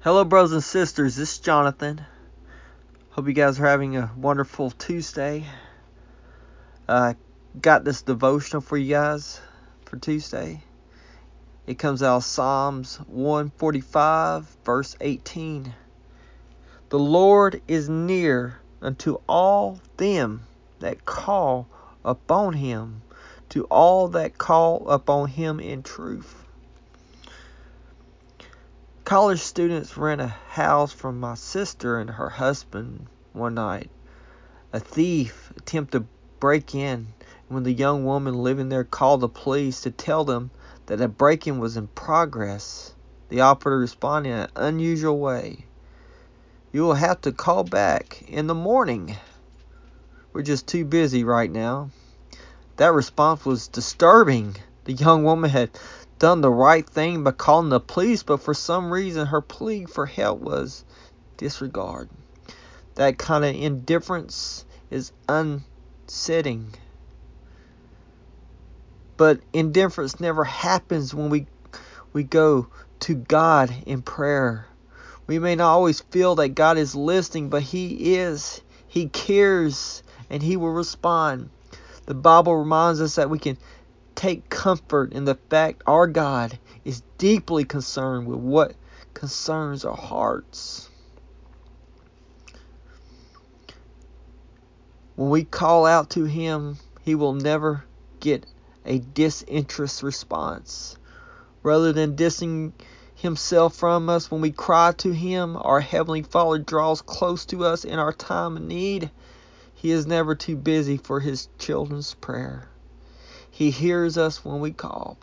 Hello, brothers and sisters. This is Jonathan. Hope you guys are having a wonderful Tuesday. Got this devotional for you guys for Tuesday. It comes out of Psalms 145, verse 18. The Lord is near unto all them that call upon him, to all that call upon him in truth. College students rent a house from my sister and her husband one night. A thief attempted to break in. When the young woman living there called the police to tell them that a break-in was in progress, the operator responded in an unusual way. "You will have to call back in the morning. We're just too busy right now." That response was disturbing. The young woman had done the right thing by calling the police, but for some reason her plea for help was disregard. That kind of indifference is unsettling. But indifference never happens when we go to God in prayer. We may not always feel that God is listening, but He is. He cares, and He will respond. The Bible reminds us that we can take comfort in the fact our God is deeply concerned with what concerns our hearts. When we call out to Him, He will never get a disinterested response. Rather than distancing Himself from us, when we cry to Him, our Heavenly Father draws close to us in our time of need. He is never too busy for His children's prayer. He hears us when we call.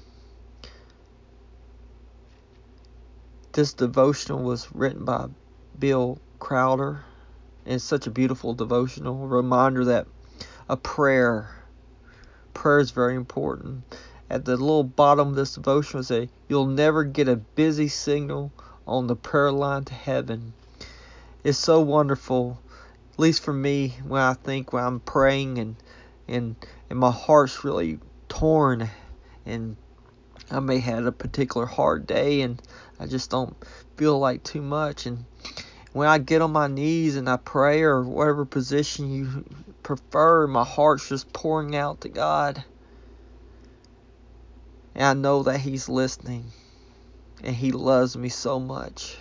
This devotional was written by Bill Crowder. And it's such a beautiful devotional. A reminder that prayer is very important. At the little bottom of this devotional, say, "You'll never get a busy signal on the prayer line to heaven." It's so wonderful, at least for me, when I'm praying and my heart's really torn, and I may have had a particular hard day and I just don't feel like too much. And when I get on my knees and I pray, or whatever position you prefer, my heart's just pouring out to God. And I know that He's listening. And He loves me so much.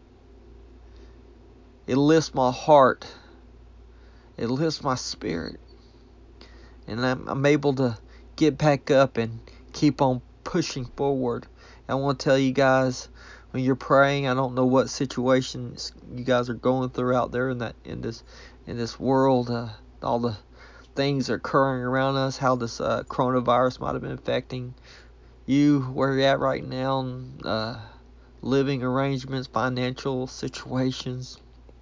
It lifts my heart. It lifts my spirit. And I'm able to get back up and keep on pushing forward. I want to tell you guys, when you're praying, I don't know what situations you guys are going through out there in this world, all the things that are occurring around us, how this coronavirus might have been affecting you, where you're at right now, living arrangements, financial situations.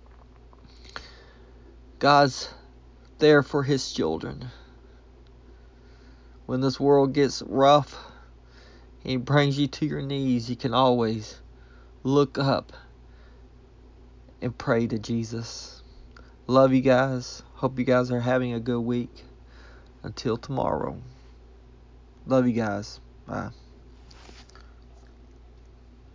God's there for His children. When this world gets rough, He brings you to your knees, you can always look up and pray to Jesus. Love you guys. Hope you guys are having a good week. Until tomorrow. Love you guys. Bye.